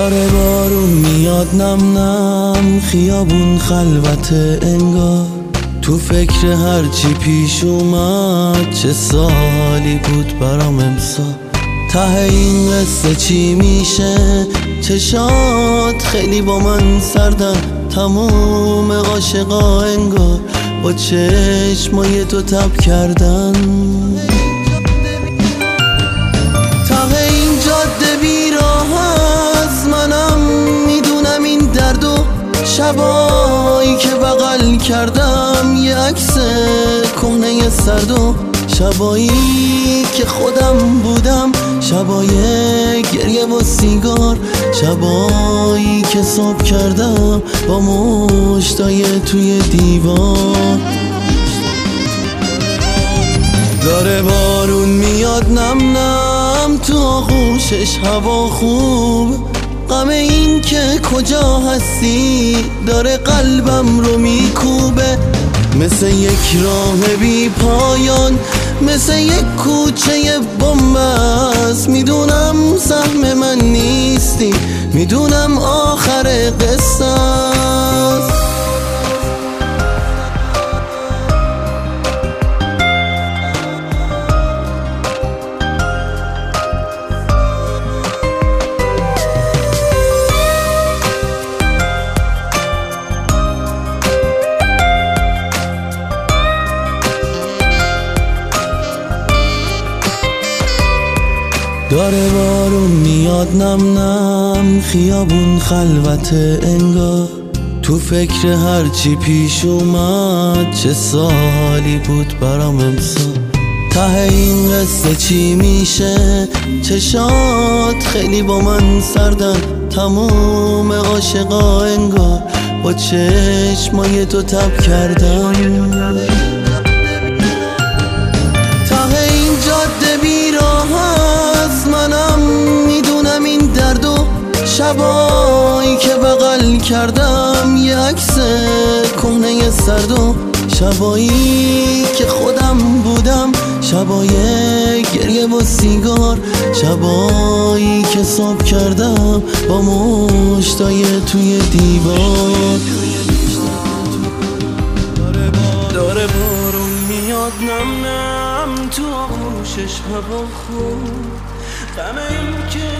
داره بارون میاد نم نم، خیابون خلوت انگار، تو فکر هرچی پیش اومد. چه سالی بود برام امسال، ته این قصه چی میشه؟ چشات خیلی با من سردن، تموم عاشقا انگار با چشمای تو تب کردن. ته این جاده بیراه هست، منم میدونم این درد و شبایی که بغل کردم یه عکس کهنه سرد و شبایی که خودم بودم، شبای گریه و سیگار، شبایی که صبح کردم با مشتای توی دیوار. داره بارون میاد نم نم، تو آغوشش هوا خوب، غم این که کجا هستی داره قلبم رو میکوبه. مثل یک راه بی پایان، مثل یک کوچه بن‌بست، میدونم سهم من نیستی، میدونم آخر قصه است. داره بارون میاد نم نم، خیابون خلوت انگار، تو فکر هرچی پیش اومد. چه سالی بود برام امسال، ته این قصه چی میشه؟ چشات خیلی با من سردن، تموم عاشقا انگار با چشمای تو تب کردن. ته این جاده بیراه هست، منم میدونم این درد و شبایی که بغل کردم یه عکس کهنه سرد و شبایی که خودم بودم، شبای گریه و سیگار، شبایی که صبح کردم با مشتای توی دیوار. داره بارون میاد نم نم، تو آغوشش هوا خوب، غم این که